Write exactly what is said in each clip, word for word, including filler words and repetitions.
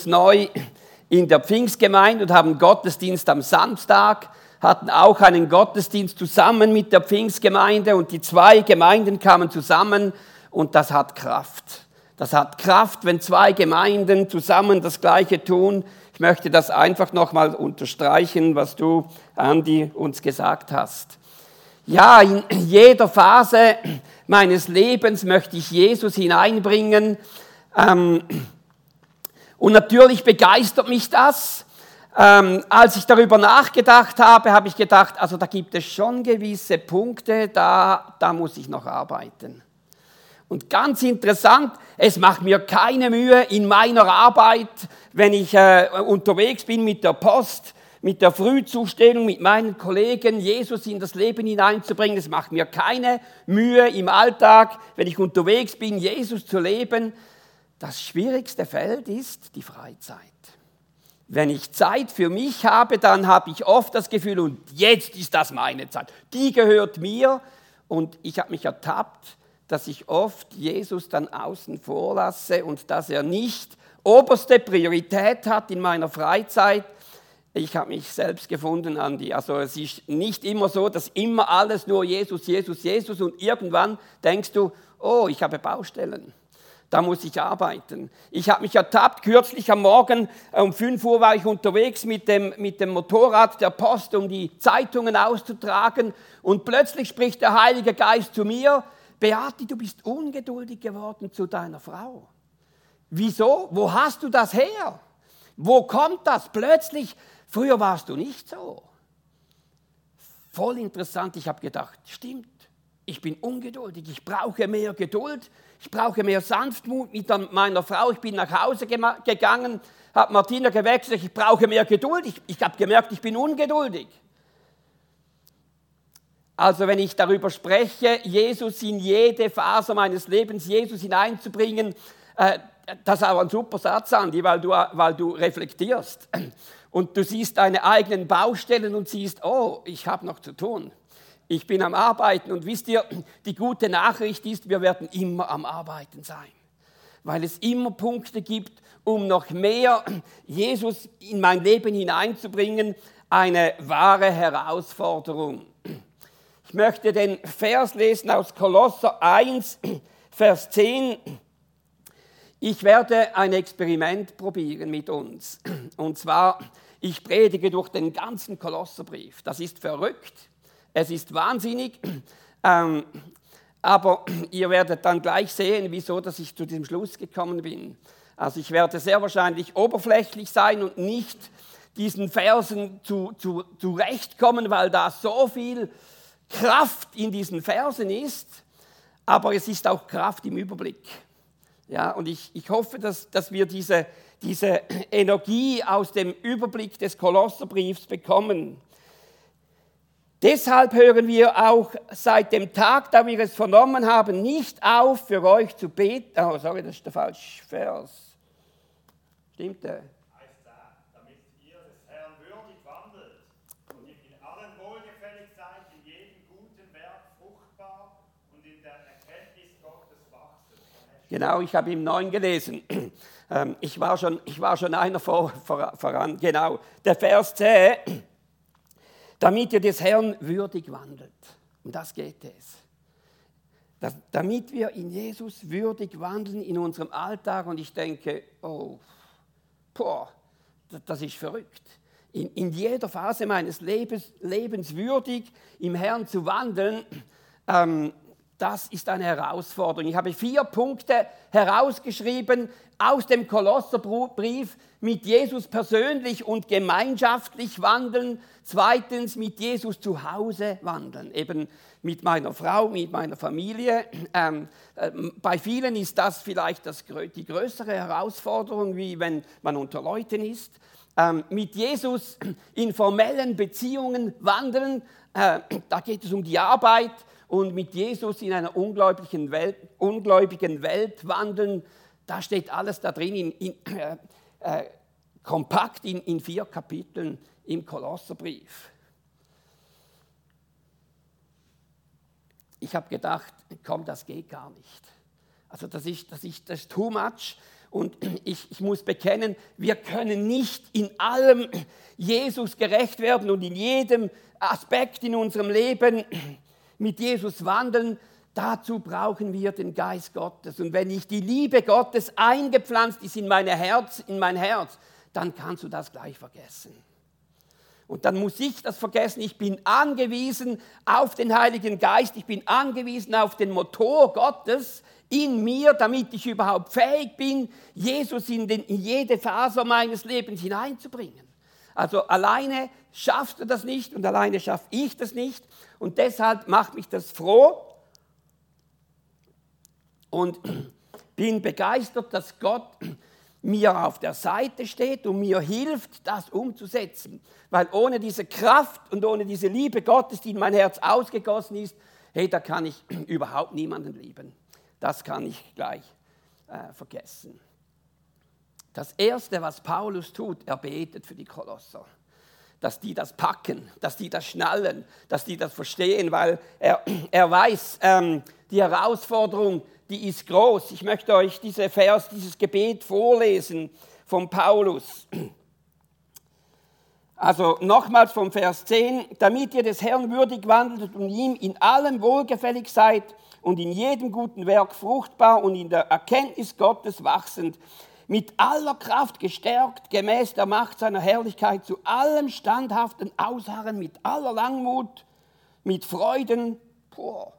neu in der Pfingstgemeinde und haben Gottesdienst am Samstag, hatten auch einen Gottesdienst zusammen mit der Pfingstgemeinde und die zwei Gemeinden kamen zusammen und das hat Kraft. Das hat Kraft, wenn zwei Gemeinden zusammen das Gleiche tun. Ich möchte das einfach nochmal unterstreichen, was du, Andi, uns gesagt hast. Ja, in jeder Phase meines Lebens möchte ich Jesus hineinbringen. Ähm, und natürlich begeistert mich das. Ähm, als ich darüber nachgedacht habe, habe ich gedacht, also da gibt es schon gewisse Punkte, da, da muss ich noch arbeiten. Und ganz interessant, es macht mir keine Mühe in meiner Arbeit, wenn ich äh, unterwegs bin mit der Post, mit der Frühzustellung, mit meinen Kollegen, Jesus in das Leben hineinzubringen. Es macht mir keine Mühe im Alltag, wenn ich unterwegs bin, Jesus zu leben. Das schwierigste Feld ist die Freizeit. Wenn ich Zeit für mich habe, dann habe ich oft das Gefühl, und jetzt ist das meine Zeit. Die gehört mir. Und ich habe mich ertappt, dass ich oft Jesus dann außen vor lasse und dass er nicht oberste Priorität hat in meiner Freizeit. Ich habe mich selbst gefunden, Andi. Also es ist nicht immer so, dass immer alles nur Jesus, Jesus, Jesus und irgendwann denkst du, oh, ich habe Baustellen. Da muss ich arbeiten. Ich habe mich ertappt, kürzlich am Morgen, um fünf Uhr war ich unterwegs mit dem, mit dem Motorrad der Post, um die Zeitungen auszutragen. Und plötzlich spricht der Heilige Geist zu mir, Beati, du bist ungeduldig geworden zu deiner Frau. Wieso? Wo hast du das her? Wo kommt das? Plötzlich, früher warst du nicht so. Voll interessant, ich habe gedacht, stimmt. Ich bin ungeduldig, ich brauche mehr Geduld, ich brauche mehr Sanftmut mit meiner Frau. Ich bin nach Hause gegangen, habe Martina gewechselt, ich brauche mehr Geduld. Ich, ich habe gemerkt, ich bin ungeduldig. Also wenn ich darüber spreche, Jesus in jede Phase meines Lebens, Jesus hineinzubringen, äh, das ist auch ein super Satz, Andi, weil du, weil du reflektierst. Und du siehst deine eigenen Baustellen und siehst, oh, ich habe noch zu tun. Ich bin am Arbeiten und wisst ihr, die gute Nachricht ist, wir werden immer am Arbeiten sein, weil es immer Punkte gibt, um noch mehr Jesus in mein Leben hineinzubringen, eine wahre Herausforderung. Ich möchte den Vers lesen aus Kolosser eins, Vers zehn. Ich werde ein Experiment probieren mit uns. Und zwar, ich predige durch den ganzen Kolosserbrief. Das ist verrückt. Es ist wahnsinnig, ähm, aber ihr werdet dann gleich sehen, wieso dass ich zu diesem Schluss gekommen bin. Also ich werde sehr wahrscheinlich oberflächlich sein und nicht diesen Versen zu, zu, zurechtkommen, weil da so viel Kraft in diesen Versen ist, aber es ist auch Kraft im Überblick. Ja, und ich, ich hoffe, dass, dass wir diese, diese Energie aus dem Überblick des Kolosserbriefs bekommen. Deshalb hören wir auch seit dem Tag, da wir es vernommen haben, nicht auf, für euch zu beten. Oh, sorry, das ist der falsche Vers. Stimmt der? Heißt da, damit ihr des Herrn würdig wandelt und in allen wohlgefällig seid, in jedem guten Werk fruchtbar und in der Erkenntnis Gottes wachsen. Genau, ich habe im neun gelesen. Ich war schon, ich war schon einer vor, vor, voran. Genau, der Vers zehn. Damit ihr des Herrn würdig wandelt. Um das geht es. Das, damit wir in Jesus würdig wandeln in unserem Alltag. Und ich denke, oh, boah, das, das ist verrückt. In, in jeder Phase meines Lebens, Lebens würdig im Herrn zu wandeln, ähm, das ist eine Herausforderung. Ich habe vier Punkte herausgeschrieben aus dem Kolosserbrief: mit Jesus persönlich und gemeinschaftlich wandeln. Zweitens, mit Jesus zu Hause wandeln, eben mit meiner Frau, mit meiner Familie. Ähm, äh, bei vielen ist das vielleicht das, die größere Herausforderung, wie wenn man unter Leuten ist. Ähm, mit Jesus in formellen Beziehungen wandeln, äh, da geht es um die Arbeit. Und mit Jesus in einer ungläubigen Welt, ungläubigen Welt wandeln, da steht alles da drin, in, in, äh, äh, kompakt in, in vier Kapiteln im Kolosserbrief. Ich habe gedacht, komm, das geht gar nicht. Also das ist, das ist, das ist too much. Und ich, ich muss bekennen, wir können nicht in allem Jesus gerecht werden und in jedem Aspekt in unserem Leben mit Jesus wandeln. Dazu brauchen wir den Geist Gottes. Und wenn nicht die Liebe Gottes eingepflanzt ist in, meine Herz, in mein Herz, dann kannst du das gleich vergessen. Und dann muss ich das vergessen. Ich bin angewiesen auf den Heiligen Geist. Ich bin angewiesen auf den Motor Gottes in mir, damit ich überhaupt fähig bin, Jesus in, den, in jede Faser meines Lebens hineinzubringen. Also alleine schaffst du das nicht und alleine schaffe ich das nicht. Und deshalb macht mich das froh und bin begeistert, dass Gott mir auf der Seite steht und mir hilft, das umzusetzen. Weil ohne diese Kraft und ohne diese Liebe Gottes, die in mein Herz ausgegossen ist, hey, da kann ich überhaupt niemanden lieben. Das kann ich gleich äh, vergessen. Das Erste, was Paulus tut, er betet für die Kolosser. Dass die das packen, dass die das schnallen, dass die das verstehen, weil er, er weiß, ähm, die Herausforderung, die ist groß. Ich möchte euch diese Vers, dieses Gebet vorlesen von Paulus. Also nochmals vom Vers zehn, damit ihr des Herrn würdig wandelt und ihm in allem wohlgefällig seid und in jedem guten Werk fruchtbar und in der Erkenntnis Gottes wachsend, mit aller Kraft gestärkt, gemäß der Macht seiner Herrlichkeit, zu allem standhaften Ausharren, mit aller Langmut, mit Freuden, boah,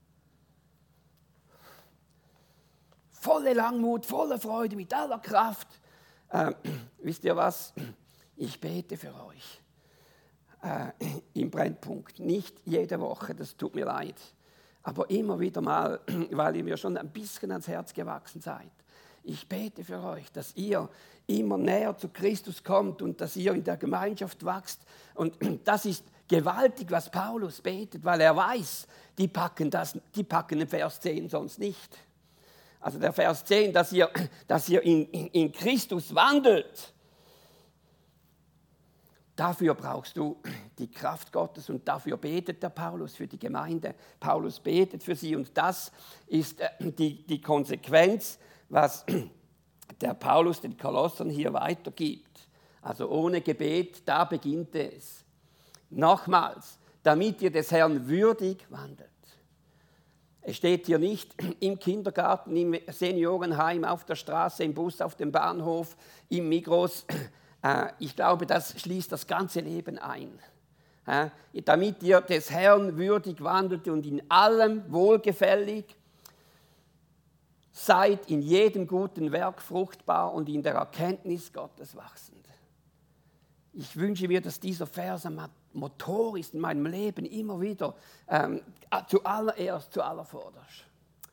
volle Langmut, volle Freude, mit aller Kraft. Äh, wisst ihr was? Ich bete für euch äh, im Brennpunkt, nicht jede Woche, das tut mir leid, aber immer wieder mal, weil ihr mir schon ein bisschen ans Herz gewachsen seid. Ich bete für euch, dass ihr immer näher zu Christus kommt und dass ihr in der Gemeinschaft wächst. Und das ist gewaltig, was Paulus betet, weil er weiß, die packen, das, die packen den Vers zehn sonst nicht. Also der Vers zehn, dass ihr, dass ihr in, in, in Christus wandelt. Dafür brauchst du die Kraft Gottes und dafür betet der Paulus für die Gemeinde. Paulus betet für sie und das ist die, die Konsequenz, was der Paulus den Kolossern hier weitergibt. Also ohne Gebet, da beginnt es. Nochmals, damit ihr des Herrn würdig wandelt. Es steht hier nicht im Kindergarten, im Seniorenheim, auf der Straße, im Bus, auf dem Bahnhof, im Migros. Ich glaube, das schließt das ganze Leben ein. Damit ihr des Herrn würdig wandelt und in allem wohlgefällig seid, in jedem guten Werk fruchtbar und in der Erkenntnis Gottes wachsend. Ich wünsche mir, dass dieser Vers ein Motor ist in meinem Leben, immer wieder ähm, zuallererst, zuallervorderst.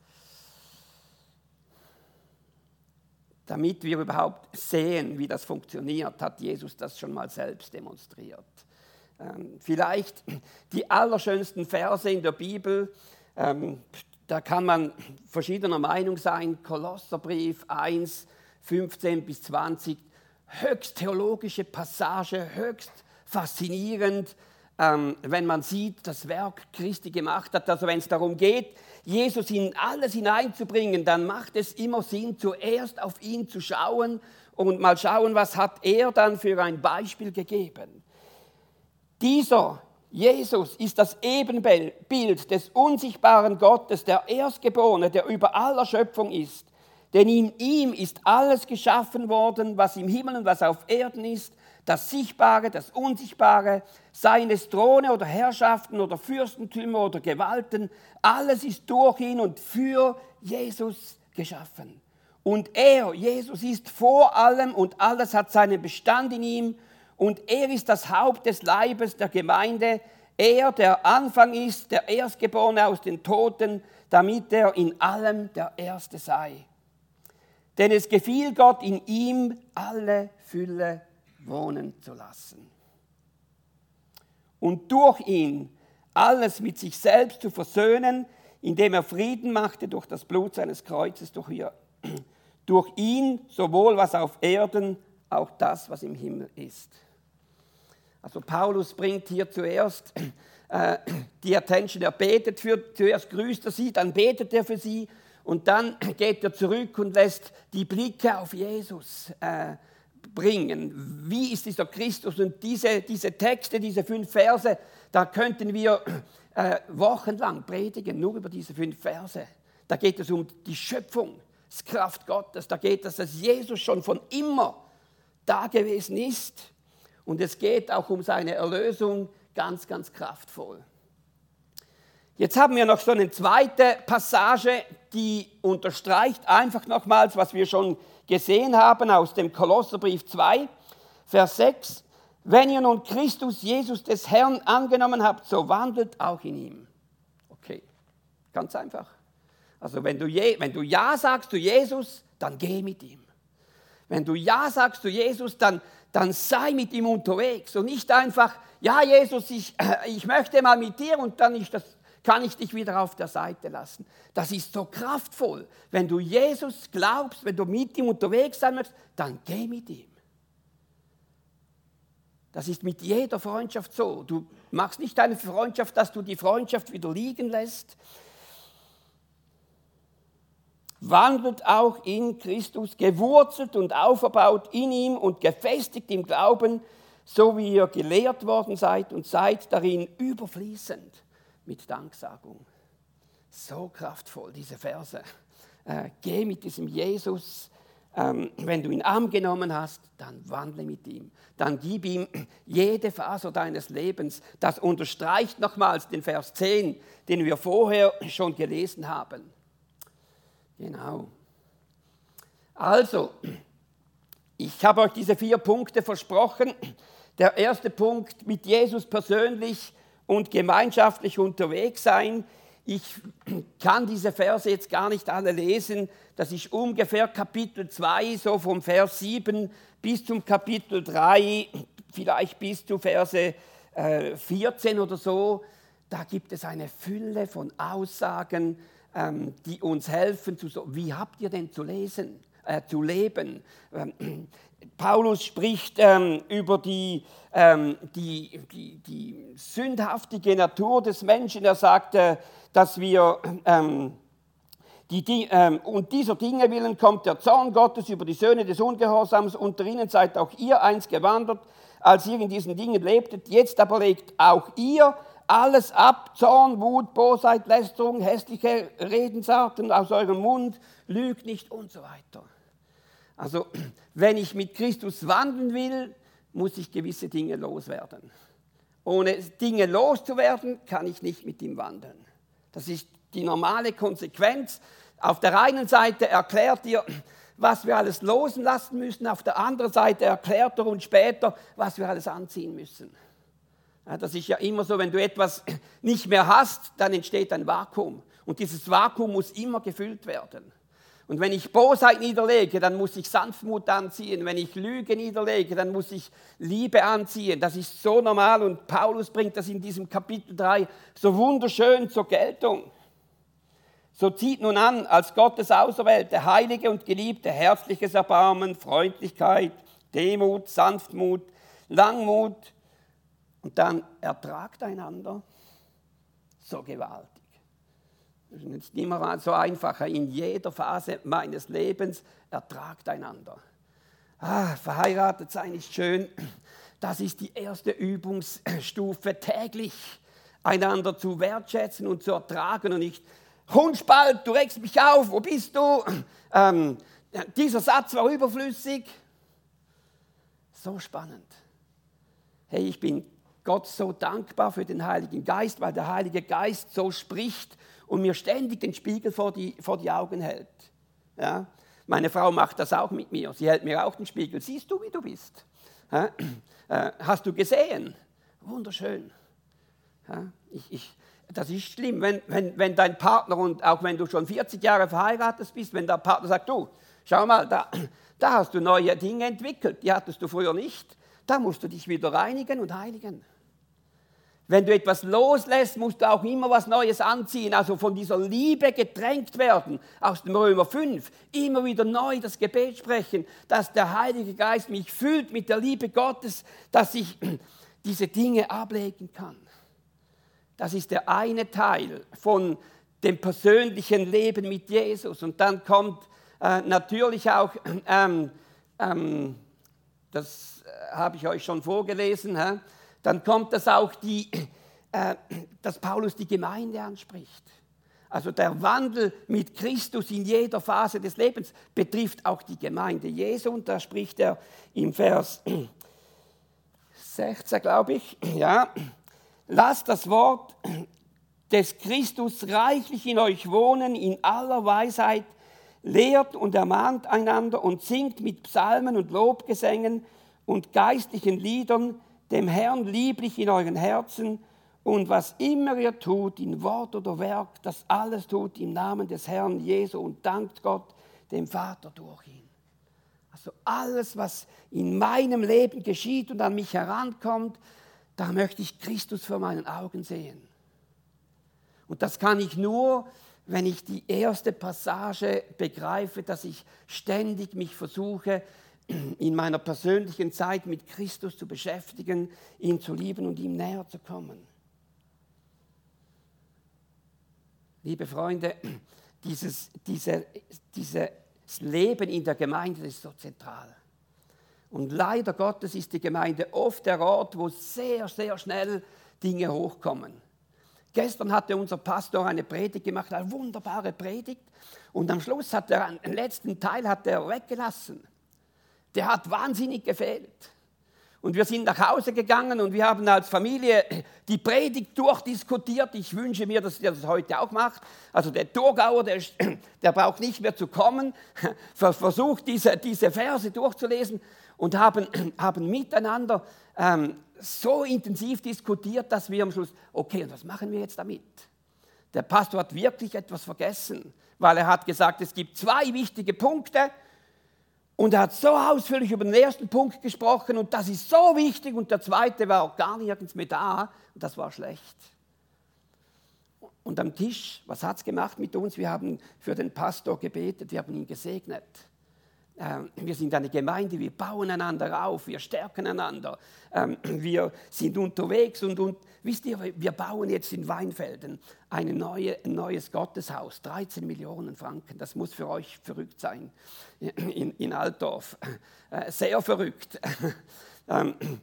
Damit wir überhaupt sehen, wie das funktioniert, hat Jesus das schon mal selbst demonstriert. Ähm, vielleicht die allerschönsten Verse in der Bibel, ähm, da kann man verschiedener Meinung sein, Kolosserbrief eins, fünfzehn bis zwanzig, höchst theologische Passage, höchst faszinierend, ähm, wenn man sieht, das Werk Christi gemacht hat. Also wenn es darum geht, Jesus in alles hineinzubringen, dann macht es immer Sinn, zuerst auf ihn zu schauen und mal schauen, was hat er dann für ein Beispiel gegeben. Dieser Jesus ist das Ebenbild des unsichtbaren Gottes, der Erstgeborene, der über aller Schöpfung ist. Denn in ihm ist alles geschaffen worden, was im Himmel und was auf Erden ist, das Sichtbare, das Unsichtbare, seien es Throne oder Herrschaften oder Fürstentümer oder Gewalten, alles ist durch ihn und für Jesus geschaffen. Und er, Jesus, ist vor allem und alles hat seinen Bestand in ihm und er ist das Haupt des Leibes der Gemeinde, er, der Anfang ist, der Erstgeborene aus den Toten, damit er in allem der Erste sei. Denn es gefiel Gott, in ihm alle Fülle wohnen zu lassen. Und durch ihn alles mit sich selbst zu versöhnen, indem er Frieden machte durch das Blut seines Kreuzes, durch, ihr, durch ihn sowohl was auf Erden, auch das, was im Himmel ist. Also Paulus bringt hier zuerst äh, die Attention, er betet für, zuerst grüßt er sie, dann betet er für sie Und dann geht er zurück und lässt die Blicke auf Jesus äh, bringen. Wie ist dieser Christus? Und diese, diese Texte, diese fünf Verse, da könnten wir äh, wochenlang predigen, nur über diese fünf Verse. Da geht es um die Schöpfung, das Kraft Gottes. Da geht es, dass Jesus schon von immer da gewesen ist. Und es geht auch um seine Erlösung ganz, ganz kraftvoll. Jetzt haben wir noch so eine zweite Passage, die unterstreicht einfach nochmals, was wir schon gesehen haben aus dem Kolosserbrief zwei, Vers sechs. Wenn ihr nun Christus Jesus des Herrn angenommen habt, so wandelt auch in ihm. Okay, ganz einfach. Also wenn du, je, wenn du Ja sagst zu Jesus, dann geh mit ihm. Wenn du Ja sagst zu Jesus, dann, dann sei mit ihm unterwegs. Und nicht einfach, ja Jesus, ich, ich möchte mal mit dir und dann ist das, kann ich dich wieder auf der Seite lassen. Das ist so kraftvoll. Wenn du Jesus glaubst, wenn du mit ihm unterwegs sein möchtest, dann geh mit ihm. Das ist mit jeder Freundschaft so. Du machst nicht eine Freundschaft, dass du die Freundschaft wieder liegen lässt. Wandelt auch in Christus, gewurzelt und auferbaut in ihm und gefestigt im Glauben, so wie ihr gelehrt worden seid und seid darin überfließend mit Danksagung. So kraftvoll, diese Verse. Äh, geh mit diesem Jesus, ähm, wenn du ihn angenommen hast, dann wandle mit ihm. Dann gib ihm jede Faser deines Lebens. Das unterstreicht nochmals den Vers zehn, den wir vorher schon gelesen haben. Genau. Also, ich habe euch diese vier Punkte versprochen. Der erste Punkt, mit Jesus persönlich und gemeinschaftlich unterwegs sein. Ich kann diese Verse jetzt gar nicht alle lesen. Das ist ungefähr Kapitel zwei, so vom Vers sieben bis zum Kapitel drei, vielleicht bis zu Verse äh, vierzehn oder so. Da gibt es eine Fülle von Aussagen, ähm, die uns helfen, zu so, wie habt ihr denn zu lesen, äh, zu leben? Ähm, Paulus spricht ähm, über die, ähm, die, die, die sündhaftige Natur des Menschen. Er sagt, äh, dass wir, ähm, die, die, ähm, und dieser Dinge willen kommt der Zorn Gottes über die Söhne des Ungehorsams. Unter ihnen seid auch ihr einst gewandert, als ihr in diesen Dingen lebtet. Jetzt aber legt auch ihr alles ab, Zorn, Wut, Bosheit, Lästerung, hässliche Redensarten aus eurem Mund, lügt nicht und so weiter. Also, wenn ich mit Christus wandeln will, muss ich gewisse Dinge loswerden. Ohne Dinge loszuwerden, kann ich nicht mit ihm wandeln. Das ist die normale Konsequenz. Auf der einen Seite erklärt ihr, was wir alles losen lassen müssen. Auf der anderen Seite erklärt er uns später, was wir alles anziehen müssen. Ja, das ist ja immer so, wenn du etwas nicht mehr hast, dann entsteht ein Vakuum. Und dieses Vakuum muss immer gefüllt werden. Und wenn ich Bosheit niederlege, dann muss ich Sanftmut anziehen. Wenn ich Lüge niederlege, dann muss ich Liebe anziehen. Das ist so normal und Paulus bringt das in diesem Kapitel drei so wunderschön zur Geltung. So zieht nun an, als Gottes Auserwählte, Heilige und Geliebte, herzliches Erbarmen, Freundlichkeit, Demut, Sanftmut, Langmut und dann ertragt einander so gewaltig. Das ist jetzt nicht mehr so einfach. In jeder Phase meines Lebens ertragt einander. Ah, verheiratet sein ist schön. Das ist die erste Übungsstufe, täglich einander zu wertschätzen und zu ertragen und nicht, Hundspalt, du regst mich auf, wo bist du? Ähm, dieser Satz war überflüssig. So spannend. Hey, ich bin Gott so dankbar für den Heiligen Geist, weil der Heilige Geist so spricht und mir ständig den Spiegel vor die, vor die Augen hält. Ja? Meine Frau macht das auch mit mir. Sie hält mir auch den Spiegel. Siehst du, wie du bist? Ja? Äh, hast du gesehen? Wunderschön. Ja? Ich, ich, das ist schlimm, wenn, wenn, wenn dein Partner, und auch wenn du schon vierzig Jahre verheiratet bist, wenn dein Partner sagt, du, schau mal, da, da hast du neue Dinge entwickelt, die hattest du früher nicht. Da musst du dich wieder reinigen und heiligen. Wenn du etwas loslässt, musst du auch immer was Neues anziehen, also von dieser Liebe gedrängt werden, aus dem Römer fünf, immer wieder neu das Gebet sprechen, dass der Heilige Geist mich füllt mit der Liebe Gottes, dass ich diese Dinge ablegen kann. Das ist der eine Teil von dem persönlichen Leben mit Jesus. Und dann kommt äh, natürlich auch, ähm, ähm, das habe ich euch schon vorgelesen, hä? Dann kommt das auch, die, äh, dass Paulus die Gemeinde anspricht. Also der Wandel mit Christus in jeder Phase des Lebens betrifft auch die Gemeinde Jesu. Und da spricht er im Vers sechzehn, glaube ich, ja, lasst das Wort des Christus reichlich in euch wohnen, in aller Weisheit, lehrt und ermahnt einander und singt mit Psalmen und Lobgesängen und geistlichen Liedern dem Herrn lieblich in euren Herzen, und was immer ihr tut, in Wort oder Werk, das alles tut im Namen des Herrn Jesu und dankt Gott, dem Vater, durch ihn. Also alles, was in meinem Leben geschieht und an mich herankommt, da möchte ich Christus vor meinen Augen sehen. Und das kann ich nur, wenn ich die erste Passage begreife, dass ich ständig mich versuche, in meiner persönlichen Zeit mit Christus zu beschäftigen, ihn zu lieben und ihm näher zu kommen. Liebe Freunde, dieses, diese, dieses Leben in der Gemeinde ist so zentral. Und leider Gottes ist die Gemeinde oft der Ort, wo sehr, sehr schnell Dinge hochkommen. Gestern hatte unser Pastor eine Predigt gemacht, eine wunderbare Predigt. Und am Schluss hat er einen letzten Teil hat er weggelassen. Der hat wahnsinnig gefehlt. Und wir sind nach Hause gegangen und wir haben als Familie die Predigt durchdiskutiert. Ich wünsche mir, dass ihr das heute auch macht. Also der Thurgauer, der, der braucht nicht mehr zu kommen, versucht diese, diese Verse durchzulesen und haben, haben miteinander ähm, so intensiv diskutiert, dass wir am Schluss, okay, und was machen wir jetzt damit? Der Pastor hat wirklich etwas vergessen, weil er hat gesagt, es gibt zwei wichtige Punkte. Und er hat so ausführlich über den ersten Punkt gesprochen und das ist so wichtig und der zweite war auch gar nirgends mehr da und das war schlecht. Und am Tisch, was hat es gemacht mit uns? Wir haben für den Pastor gebetet, wir haben ihn gesegnet. Wir sind eine Gemeinde, wir bauen einander auf, wir stärken einander, wir sind unterwegs und, und wisst ihr, wir bauen jetzt in Weinfelden eine neue, ein neues Gotteshaus, dreizehn Millionen Franken, das muss für euch verrückt sein, in, in Altdorf, sehr verrückt. Und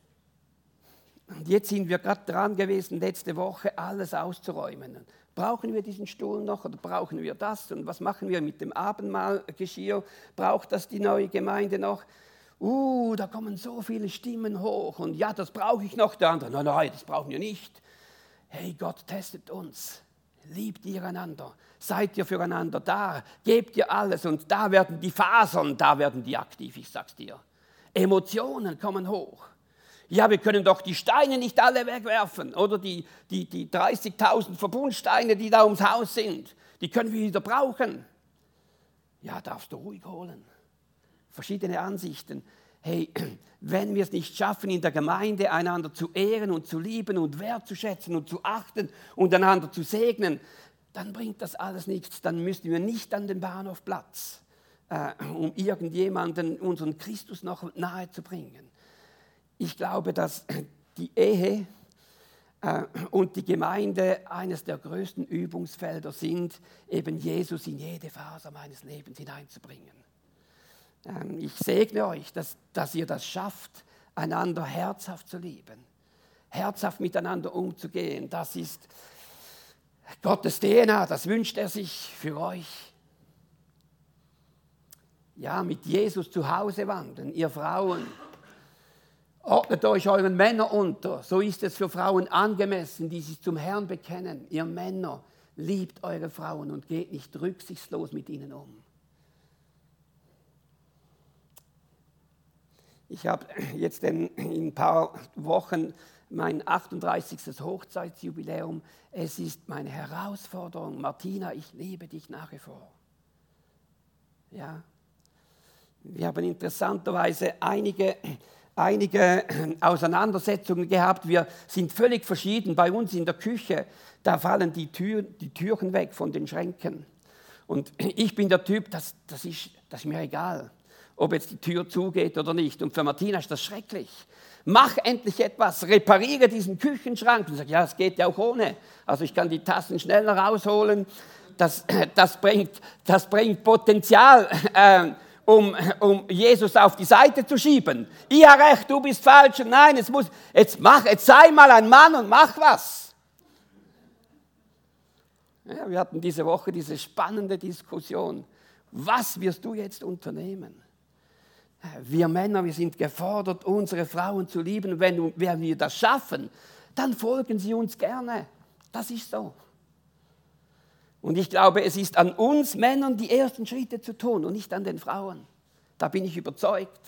jetzt sind wir gerade dran gewesen, letzte Woche alles auszuräumen. Brauchen wir diesen Stuhl noch oder brauchen wir das? Und was machen wir mit dem Abendmahlgeschirr? Braucht das die neue Gemeinde noch? Uh, da kommen so viele Stimmen hoch. Und ja, das brauche ich noch. Der andere, nein, nein, das brauchen wir nicht. Hey, Gott testet uns. Liebt ihr einander? Seid ihr füreinander da? Gebt ihr alles? Und da werden die Fasern, da werden die aktiv, ich sag's dir. Emotionen kommen hoch. Ja, wir können doch die Steine nicht alle wegwerfen oder die, die, die dreißigtausend Verbundsteine, die da ums Haus sind, die können wir wieder brauchen. Ja, darfst du ruhig holen. Verschiedene Ansichten. Hey, wenn wir es nicht schaffen, in der Gemeinde einander zu ehren und zu lieben und wertzuschätzen und zu achten und einander zu segnen, dann bringt das alles nichts. Dann müssen wir nicht an den Bahnhofplatz, äh, um irgendjemanden unseren Christus noch nahe zu bringen. Ich glaube, dass die Ehe äh, und die Gemeinde eines der größten Übungsfelder sind, eben Jesus in jede Phase meines Lebens hineinzubringen. Ähm, ich segne euch, dass, dass ihr das schafft, einander herzhaft zu lieben, herzhaft miteinander umzugehen. Das ist Gottes D N A, das wünscht er sich für euch. Ja, mit Jesus zu Hause wandeln, ihr Frauen. Ordnet euch euren Männern unter, so ist es für Frauen angemessen, die sich zum Herrn bekennen. Ihr Männer, liebt eure Frauen und geht nicht rücksichtslos mit ihnen um. Ich habe jetzt in ein paar Wochen mein achtunddreißigstes Hochzeitsjubiläum. Es ist meine Herausforderung. Martina, ich liebe dich nach wie vor. Ja. Wir haben interessanterweise einige... einige Auseinandersetzungen gehabt. Wir sind völlig verschieden. Bei uns in der Küche, da fallen die, Tür, die Türen weg von den Schränken. Und ich bin der Typ, das, das, ist, das ist mir egal. ob jetzt die Tür zugeht oder nicht. Und für Martina ist das schrecklich. Mach endlich etwas, repariere diesen Küchenschrank. Und ich sage, ja, es geht ja auch ohne. Also ich kann die Tassen schneller rausholen. Das, das, bringt, das bringt Potenzial, äh, um, um Jesus auf die Seite zu schieben. Ich habe recht, du bist falsch. Nein, es muss, jetzt, mach, jetzt sei mal ein Mann und mach was. Ja, wir hatten diese Woche diese spannende Diskussion. Was wirst du jetzt unternehmen? Wir Männer, wir sind gefordert, unsere Frauen zu lieben. Wenn, wenn wir das schaffen, dann folgen sie uns gerne. Das ist so. Und ich glaube, es ist an uns Männern, die ersten Schritte zu tun und nicht an den Frauen. Da bin ich überzeugt.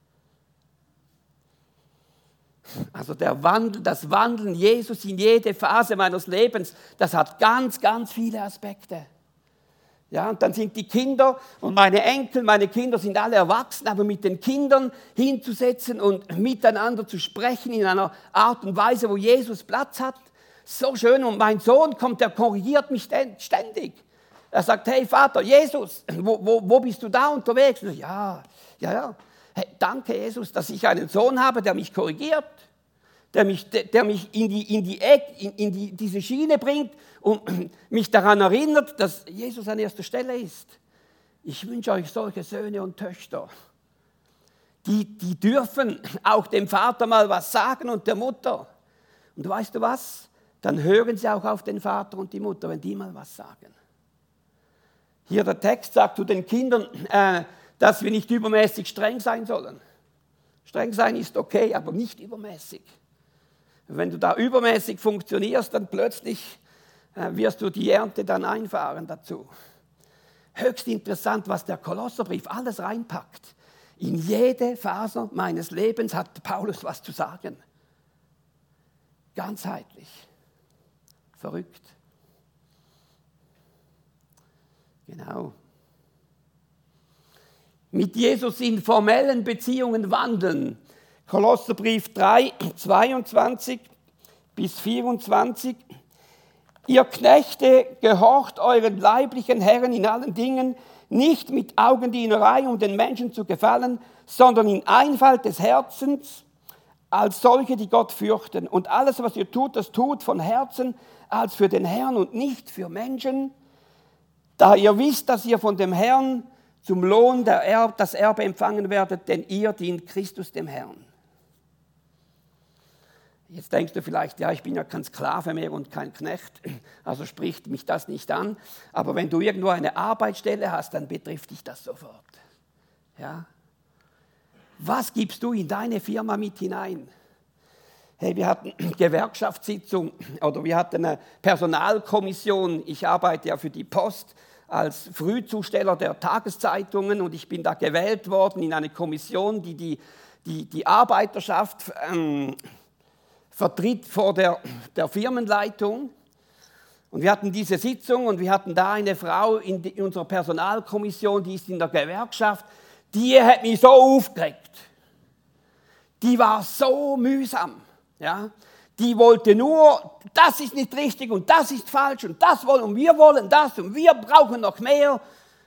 Also der Wandel, das Wandeln Jesus in jede Phase meines Lebens, das hat ganz, ganz viele Aspekte. Ja, und dann sind die Kinder und meine Enkel, meine Kinder sind alle erwachsen, aber mit den Kindern hinzusetzen und miteinander zu sprechen in einer Art und Weise, wo Jesus Platz hat, so schön. Und mein Sohn kommt, der korrigiert mich ständig. Er sagt, hey Vater, Jesus, wo, wo, wo bist du da unterwegs? Und ich, ja, ja, ja. Hey, danke Jesus, dass ich einen Sohn habe, der mich korrigiert, der mich, der, der mich in, die, in, die Eck, in, in die, diese Schiene bringt und mich daran erinnert, dass Jesus an erster Stelle ist. Ich wünsche euch solche Söhne und Töchter. Die, die dürfen auch dem Vater mal was sagen und der Mutter. Und weißt du was? Dann hören sie auch auf den Vater und die Mutter, wenn die mal was sagen. Hier der Text sagt zu den Kindern, äh, dass wir nicht übermäßig streng sein sollen. Streng sein ist okay, aber nicht übermäßig. Wenn du da übermäßig funktionierst, dann plötzlich äh, wirst du die Ernte dann einfahren dazu. Höchst interessant, was der Kolosserbrief alles reinpackt. In jede Faser meines Lebens hat Paulus was zu sagen. Ganzheitlich. Verrückt. Genau. Mit Jesus in formellen Beziehungen wandeln. Kolosserbrief drei, zweiundzwanzig bis vierundzwanzig. Ihr Knechte, gehorcht euren leiblichen Herren in allen Dingen, nicht mit Augendienerei, um den Menschen zu gefallen, sondern in Einfalt des Herzens, als solche, die Gott fürchten. Und alles, was ihr tut, das tut von Herzen, als für den Herrn und nicht für Menschen, da ihr wisst, dass ihr von dem Herrn zum Lohn der Erbe, das Erbe empfangen werdet, denn ihr dient Christus dem Herrn. Jetzt denkst du vielleicht, ja, ich bin ja kein Sklave mehr und kein Knecht, also spricht mich das nicht an. Aber wenn du irgendwo eine Arbeitsstelle hast, dann betrifft dich das sofort. Ja? Was gibst du in deine Firma mit hinein? Hey, wir hatten Gewerkschaftssitzung oder wir hatten eine Personalkommission. Ich arbeite ja für die Post als Frühzusteller der Tageszeitungen und ich bin da gewählt worden in eine Kommission, die die, die, die Arbeiterschaft ähm, vertritt vor der, der Firmenleitung. Und wir hatten diese Sitzung und wir hatten da eine Frau in, die, in unserer Personalkommission, die ist in der Gewerkschaft, die hat mich so aufgeregt. Die war so mühsam. Ja? Die wollte nur, das ist nicht richtig und das ist falsch und das wollen und wir wollen das und wir brauchen noch mehr.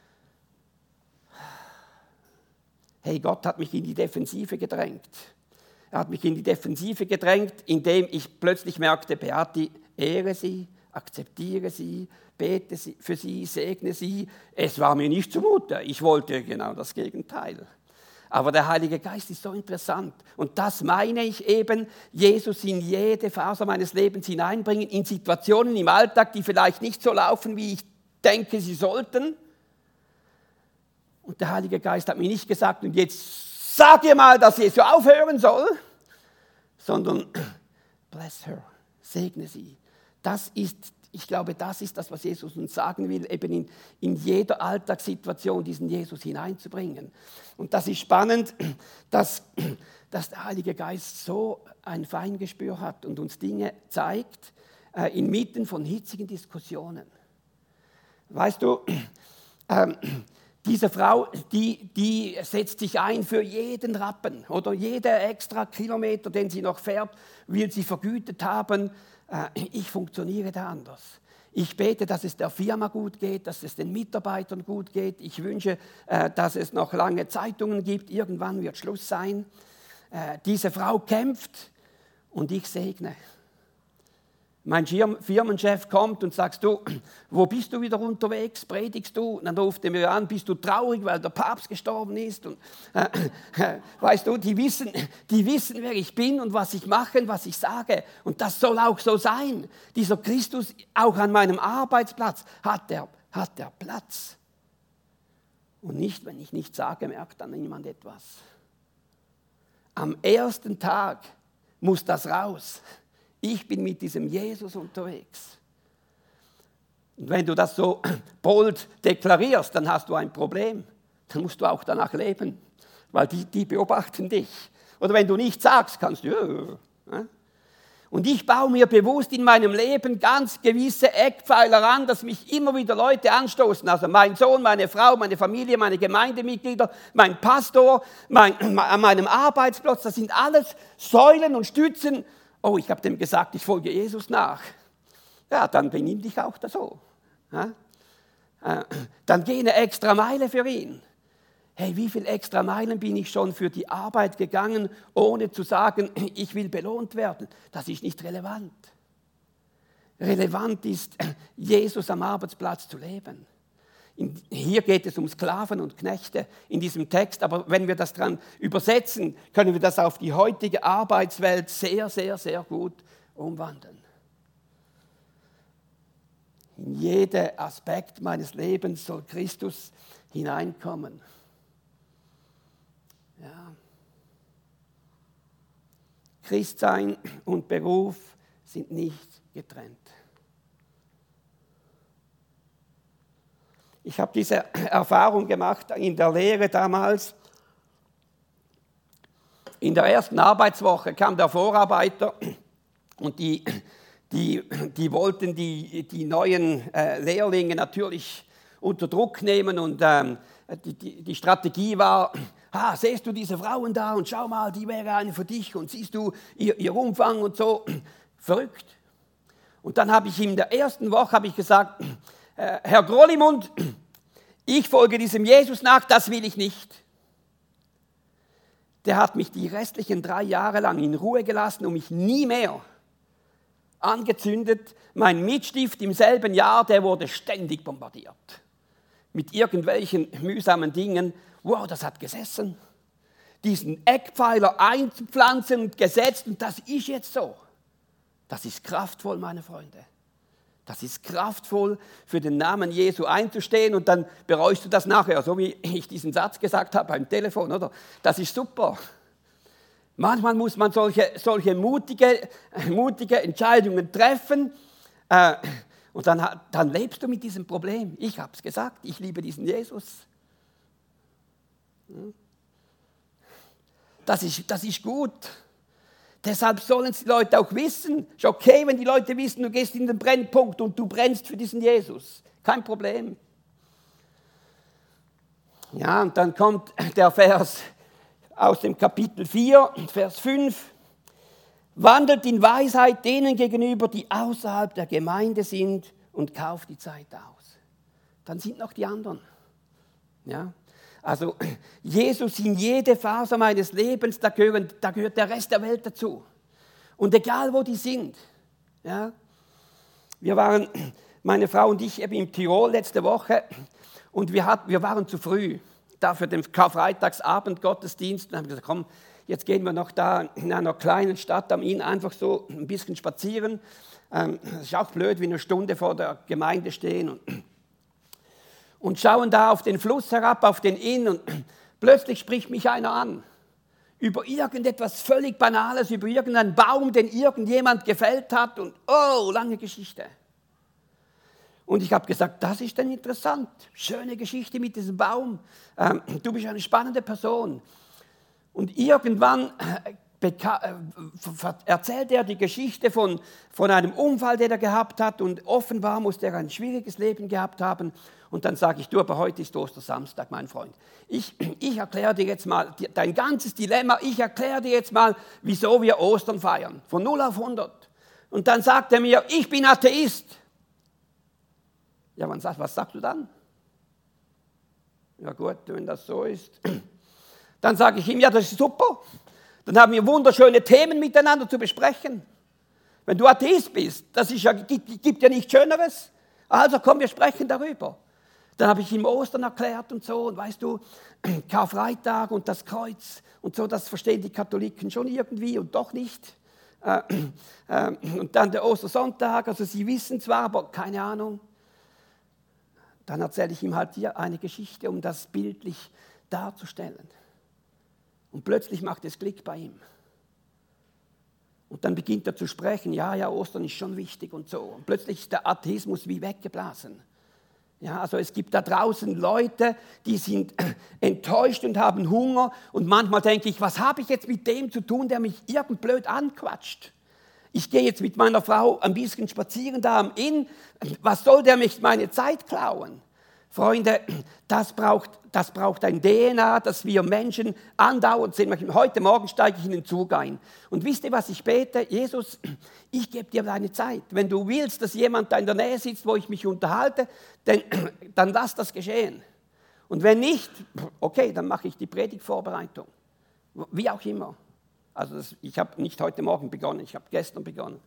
Hey, Gott hat mich in die Defensive gedrängt. Er hat mich in die Defensive gedrängt, indem ich plötzlich merkte, Beati, ehre sie, akzeptiere sie, bete für sie, segne sie. Es war mir nicht zumute, ich wollte genau das Gegenteil. Aber der Heilige Geist ist so interessant. Und das meine ich eben, Jesus in jede Faser meines Lebens hineinbringen, in Situationen im Alltag, die vielleicht nicht so laufen, wie ich denke, sie sollten. Und der Heilige Geist hat mir nicht gesagt, und jetzt sag ihr mal, dass sie so aufhören soll, sondern bless her, segne sie. Das ist, ich glaube, das ist das, was Jesus uns sagen will, eben in, in jeder Alltagssituation diesen Jesus hineinzubringen. Und das ist spannend, dass, dass der Heilige Geist so ein Feingespür hat und uns Dinge zeigt, äh, inmitten von hitzigen Diskussionen. Weißt du, ähm, diese Frau, die, die setzt sich ein für jeden Rappen oder jeder extra Kilometer, den sie noch fährt, will sie vergütet haben. Ich funktioniere da anders. Ich bete, dass es der Firma gut geht, dass es den Mitarbeitern gut geht. Ich wünsche, dass es noch lange Zeitungen gibt. Irgendwann wird Schluss sein. Diese Frau kämpft und ich segne. Mein Firmenchef kommt und sagt, du, wo bist du wieder unterwegs? Predigst du? Und dann ruft er mir an, bist du traurig, weil der Papst gestorben ist? Und, äh, äh, weißt du, die wissen, die wissen, wer ich bin und was ich mache und was ich sage. Und das soll auch so sein. Dieser Christus, auch an meinem Arbeitsplatz, hat er, hat er Platz. Und nicht, wenn ich nichts sage, merkt dann niemand etwas. Am ersten Tag muss das raus. Ich bin mit diesem Jesus unterwegs. Und wenn du das so bold deklarierst, dann hast du ein Problem. Dann musst du auch danach leben, weil die, die beobachten dich. Oder wenn du nichts sagst, kannst du... Ja. Und ich baue mir bewusst in meinem Leben ganz gewisse Eckpfeiler an, dass mich immer wieder Leute anstoßen. Also mein Sohn, meine Frau, meine Familie, meine Gemeindemitglieder, mein Pastor, mein, an meinem Arbeitsplatz. Das sind alles Säulen und Stützen. Oh, ich habe dem gesagt, ich folge Jesus nach. Ja, dann benimm dich auch da so. Ja? Äh, dann geh eine extra Meile für ihn. Hey, wie viele extra Meilen bin ich schon für die Arbeit gegangen, ohne zu sagen, ich will belohnt werden. Das ist nicht relevant. Relevant ist, Jesus am Arbeitsplatz zu leben. Hier geht es um Sklaven und Knechte in diesem Text, aber wenn wir das dran übersetzen, können wir das auf die heutige Arbeitswelt sehr, sehr, sehr gut umwandeln. In jeden Aspekt meines Lebens soll Christus hineinkommen. Ja. Christsein und Beruf sind nicht getrennt. Ich habe diese Erfahrung gemacht in der Lehre damals. In der ersten Arbeitswoche kam der Vorarbeiter und die, die, die wollten die, die neuen äh, Lehrlinge natürlich unter Druck nehmen und ähm, die, die, die Strategie war, ah, siehst du diese Frauen da und schau mal, die wäre eine für dich und siehst du ihr, ihr Umfang und so. Verrückt. Und dann habe ich ihm in der ersten Woche habe ich gesagt, Herr Grollimund, ich folge diesem Jesus nach, das will ich nicht. Der hat mich die restlichen drei Jahre lang in Ruhe gelassen und mich nie mehr angezündet. Mein Mitstift im selben Jahr, der wurde ständig bombardiert. Mit irgendwelchen mühsamen Dingen. Wow, das hat gesessen. Diesen Eckpfeiler einzupflanzen und gesetzt und das ist jetzt so. Das ist kraftvoll, meine Freunde. Das ist kraftvoll, für den Namen Jesu einzustehen und dann bereust du das nachher, so wie ich diesen Satz gesagt habe beim Telefon, oder? Das ist super. Manchmal muss man solche, solche mutige, mutige Entscheidungen treffen äh, und dann, dann lebst du mit diesem Problem. Ich habe es gesagt, ich liebe diesen Jesus. Das ist, das ist gut. Deshalb sollen die Leute auch wissen, es ist okay, wenn die Leute wissen, du gehst in den Brennpunkt und du brennst für diesen Jesus. Kein Problem. Ja, und dann kommt der Vers aus dem Kapitel vier, Vers fünf. Wandelt in Weisheit denen gegenüber, die außerhalb der Gemeinde sind und kauft die Zeit aus. Dann sind noch die anderen. Ja. Also Jesus in jede Phase meines Lebens, da, gehören, da gehört der Rest der Welt dazu. Und egal, wo die sind. Ja. Wir waren, meine Frau und ich, eben im Tirol letzte Woche und wir, hat, wir waren zu früh da für den Karfreitagsabend Gottesdienst. Und haben gesagt, komm, jetzt gehen wir noch da in einer kleinen Stadt am Inn einfach so ein bisschen spazieren. Ähm, das ist auch blöd, wie eine Stunde vor der Gemeinde stehen und und schauen da auf den Fluss herab, auf den Inn und plötzlich spricht mich einer an. Über irgendetwas völlig Banales, über irgendeinen Baum, den irgendjemand gefällt hat und oh, lange Geschichte. Und ich habe gesagt, das ist denn interessant, schöne Geschichte mit diesem Baum, ähm, du bist eine spannende Person. Und irgendwann erzählt er die Geschichte von, von einem Unfall, den er gehabt hat und offenbar musste er ein schwieriges Leben gehabt haben. Und dann sage ich, du, aber heute ist Ostersamstag, mein Freund. Ich, ich erkläre dir jetzt mal dein ganzes Dilemma, ich erkläre dir jetzt mal, wieso wir Ostern feiern, von null auf hundert. Und dann sagt er mir, ich bin Atheist. Ja, was sagst, was sagst du dann? Ja gut, wenn das so ist. Dann sage ich ihm, ja, das ist super. Dann haben wir wunderschöne Themen miteinander zu besprechen. Wenn du Atheist bist, das ist ja, gibt, gibt ja nichts Schöneres. Also komm, wir sprechen darüber. Dann habe ich ihm Ostern erklärt und so. Und weißt du, Karfreitag und das Kreuz und so, das verstehen die Katholiken schon irgendwie und doch nicht. Äh, äh, und dann der Ostersonntag, also sie wissen zwar, aber keine Ahnung. Dann erzähle ich ihm halt hier eine Geschichte, um das bildlich darzustellen. Und plötzlich macht es Klick bei ihm. Und dann beginnt er zu sprechen, ja, ja, Ostern ist schon wichtig und so. Und plötzlich ist der Atheismus wie weggeblasen. Ja, also es gibt da draußen Leute, die sind enttäuscht und haben Hunger. Und manchmal denke ich, was habe ich jetzt mit dem zu tun, der mich irgend blöd anquatscht? Ich gehe jetzt mit meiner Frau ein bisschen spazieren da am Inn. Was soll der mich meine Zeit klauen? Freunde, das braucht, das braucht ein D N A, dass wir Menschen andauernd sehen. Heute Morgen steige ich in den Zug ein. Und wisst ihr, was ich bete? Jesus, ich gebe dir deine Zeit. Wenn du willst, dass jemand da in der Nähe sitzt, wo ich mich unterhalte, dann, dann lass das geschehen. Und wenn nicht, okay, dann mache ich die Predigtvorbereitung. Wie auch immer. Also das, ich habe nicht heute Morgen begonnen, ich habe gestern begonnen.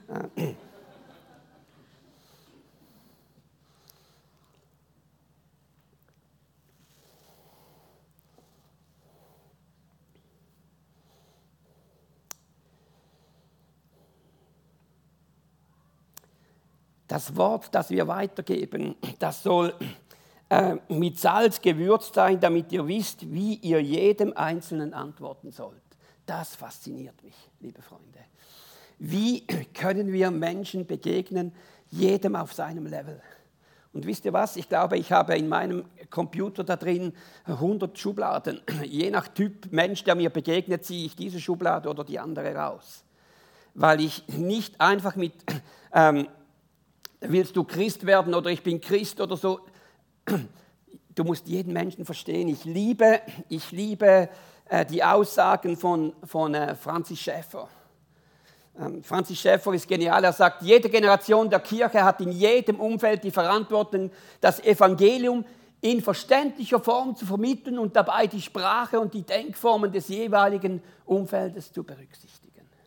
Das Wort, das wir weitergeben, das soll äh, mit Salz gewürzt sein, damit ihr wisst, wie ihr jedem Einzelnen antworten sollt. Das fasziniert mich, liebe Freunde. Wie können wir Menschen begegnen, jedem auf seinem Level? Und wisst ihr was? Ich glaube, ich habe in meinem Computer da drin hundert Schubladen. Je nach Typ Mensch, der mir begegnet, ziehe ich diese Schublade oder die andere raus. Weil ich nicht einfach mit... Ähm, Willst du Christ werden oder ich bin Christ oder so? Du musst jeden Menschen verstehen. Ich liebe, ich liebe äh, die Aussagen von, von äh, Francis Schaeffer. Ähm, Francis Schaeffer ist genial. Er sagt, jede Generation der Kirche hat in jedem Umfeld die Verantwortung, das Evangelium in verständlicher Form zu vermitteln und dabei die Sprache und die Denkformen des jeweiligen Umfeldes zu berücksichtigen.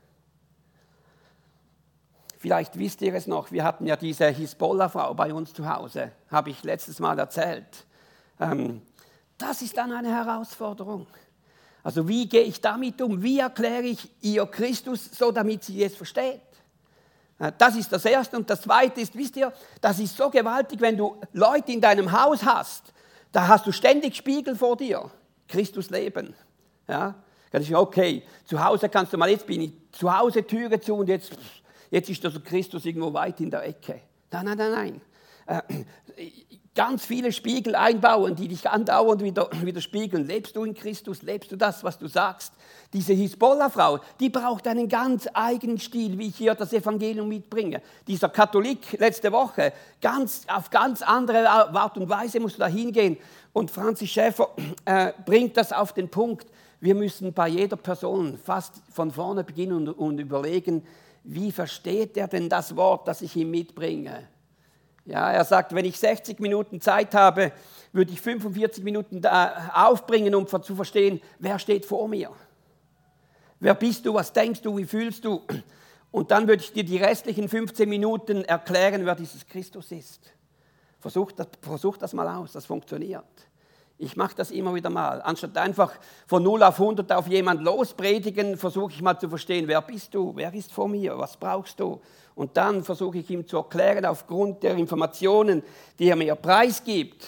Vielleicht wisst ihr es noch, wir hatten ja diese Hisbollah-Frau bei uns zu Hause, habe ich letztes Mal erzählt. Ähm, das ist dann eine Herausforderung. Also wie gehe ich damit um? Wie erkläre ich ihr Christus so, damit sie es versteht? Äh, das ist das Erste. Und das Zweite ist, wisst ihr, das ist so gewaltig, wenn du Leute in deinem Haus hast, da hast du ständig Spiegel vor dir. Christus leben. Ja? Kann ich sagen, okay, zu Hause kannst du mal, jetzt bin ich zu Hause, Türe zu und jetzt... Jetzt ist also Christus irgendwo weit in der Ecke. Nein, nein, nein, nein. Äh, ganz viele Spiegel einbauen, die dich andauernd wieder, wieder spiegeln. Lebst du in Christus? Lebst du das, was du sagst? Diese Hisbollah-Frau, die braucht einen ganz eigenen Stil, wie ich hier das Evangelium mitbringe. Dieser Katholik letzte Woche, ganz, auf ganz andere Art und Weise musst du da hingehen. Und Francis Schaeffer äh, bringt das auf den Punkt. Wir müssen bei jeder Person fast von vorne beginnen und, und überlegen, wie versteht er denn das Wort, das ich ihm mitbringe? Ja, er sagt, wenn ich sechzig Minuten Zeit habe, würde ich fünfundvierzig Minuten da aufbringen, um zu verstehen, wer steht vor mir? Wer bist du, was denkst du, wie fühlst du? Und dann würde ich dir die restlichen fünfzehn Minuten erklären, wer dieses Christus ist. Versuch das, versuch das mal aus, das funktioniert. Ich mache das immer wieder mal. Anstatt einfach von null auf hundert auf jemanden lospredigen, versuche ich mal zu verstehen, wer bist du, wer ist vor mir, was brauchst du? Und dann versuche ich ihm zu erklären, aufgrund der Informationen, die er mir preisgibt,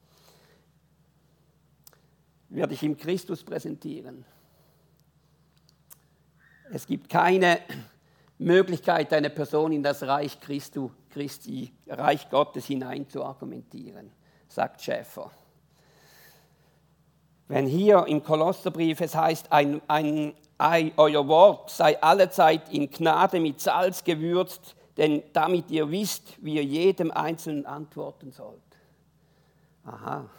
werde ich ihm Christus präsentieren. Es gibt keine Möglichkeit, eine Person in das Reich Christu, Christi, Reich Gottes hinein zu argumentieren, sagt Schaeffer. Wenn hier im Kolosserbrief es heißt, ein, ein, ein, euer Wort sei allezeit in Gnade mit Salz gewürzt, denn damit ihr wisst, wie ihr jedem Einzelnen antworten sollt. Aha,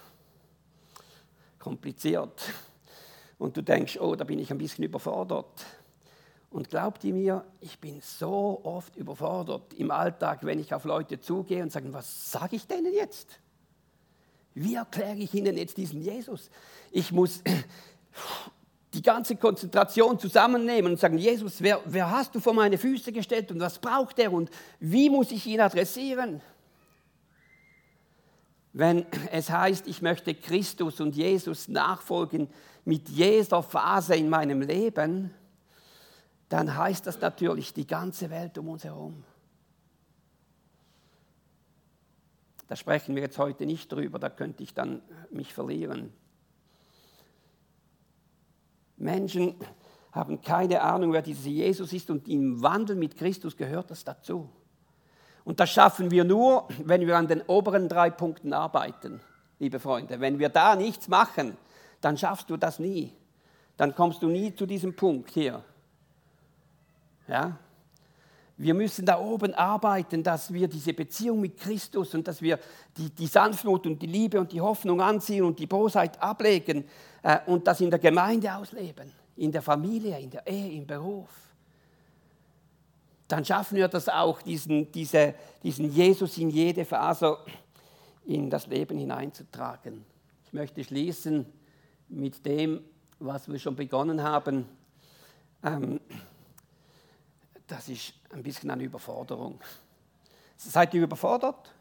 kompliziert. Und du denkst, oh, da bin ich ein bisschen überfordert. Und glaubt ihr mir, ich bin so oft überfordert im Alltag, wenn ich auf Leute zugehe und sage, was sage ich denen jetzt? Wie erkläre ich ihnen jetzt diesen Jesus? Ich muss die ganze Konzentration zusammennehmen und sagen, Jesus, wer, wer hast du vor meine Füße gestellt und was braucht er und wie muss ich ihn adressieren? Wenn es heißt, ich möchte Christus und Jesus nachfolgen mit jeder Phase in meinem Leben, dann heißt das natürlich die ganze Welt um uns herum. Da sprechen wir jetzt heute nicht drüber, da könnte ich dann mich verlieren. Menschen haben keine Ahnung, wer dieser Jesus ist und im Wandel mit Christus gehört das dazu. Und das schaffen wir nur, wenn wir an den oberen drei Punkten arbeiten, liebe Freunde. Wenn wir da nichts machen, dann schaffst du das nie. Dann kommst du nie zu diesem Punkt hier. Ja? Wir müssen da oben arbeiten, dass wir diese Beziehung mit Christus und dass wir die, die Sanftmut und die Liebe und die Hoffnung anziehen und die Bosheit ablegen äh, und das in der Gemeinde ausleben, in der Familie, in der Ehe, im Beruf. Dann schaffen wir das auch, diesen, diese, diesen Jesus in jede Faser in das Leben hineinzutragen. Ich möchte schließen mit dem, was wir schon begonnen haben. Ähm, Das ist ein bisschen eine Überforderung. Seid ihr überfordert?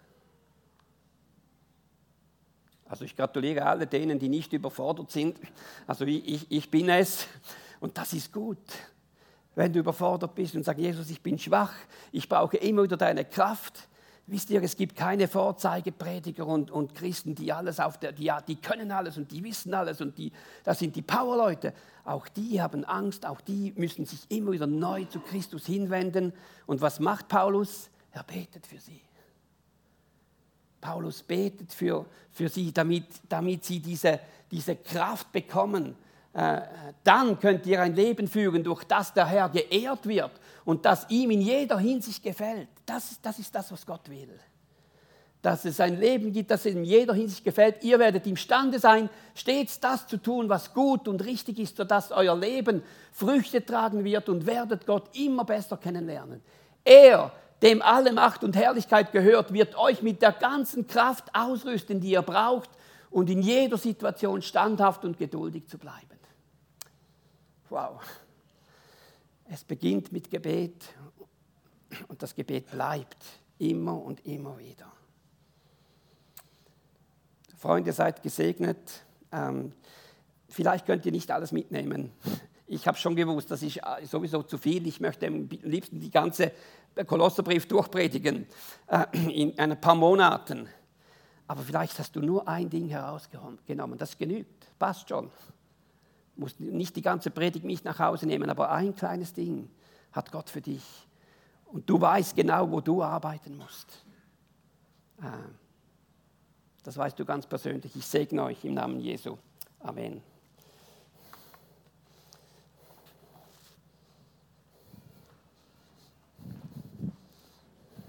Also ich gratuliere alle denen, die nicht überfordert sind. Also ich, ich, ich bin es und das ist gut. Wenn du überfordert bist und sagst, Jesus, ich bin schwach, ich brauche immer wieder deine Kraft. Wisst ihr, es gibt keine Vorzeigeprediger und, und Christen, die alles auf der, die, die können alles und die wissen alles und die, das sind die Powerleute. Auch die haben Angst, auch die müssen sich immer wieder neu zu Christus hinwenden. Und was macht Paulus? Er betet für sie. Paulus betet für, für sie, damit, damit sie diese, diese Kraft bekommen. Äh, dann könnt ihr ein Leben führen, durch das der Herr geehrt wird und das ihm in jeder Hinsicht gefällt. Das, das ist das, was Gott will. Dass es ein Leben gibt, das in jeder Hinsicht gefällt. Ihr werdet imstande sein, stets das zu tun, was gut und richtig ist, sodass euer Leben Früchte tragen wird und werdet Gott immer besser kennenlernen. Er, dem alle Macht und Herrlichkeit gehört, wird euch mit der ganzen Kraft ausrüsten, die ihr braucht, und in jeder Situation standhaft und geduldig zu bleiben. Wow. Es beginnt mit Gebet und das Gebet bleibt immer und immer wieder. Freunde, seid gesegnet. Ähm, vielleicht könnt ihr nicht alles mitnehmen. Ich habe schon gewusst, das ist sowieso zu viel. Ich möchte am liebsten die ganze Kolosserbrief durchpredigen äh, in ein paar Monaten. Aber vielleicht hast du nur ein Ding herausgenommen. Das genügt. Passt schon. Du musst nicht die ganze Predigt mit nach Hause nehmen, aber ein kleines Ding hat Gott für dich. Und du weißt genau, wo du arbeiten musst. Das weißt du ganz persönlich. Ich segne euch im Namen Jesu. Amen.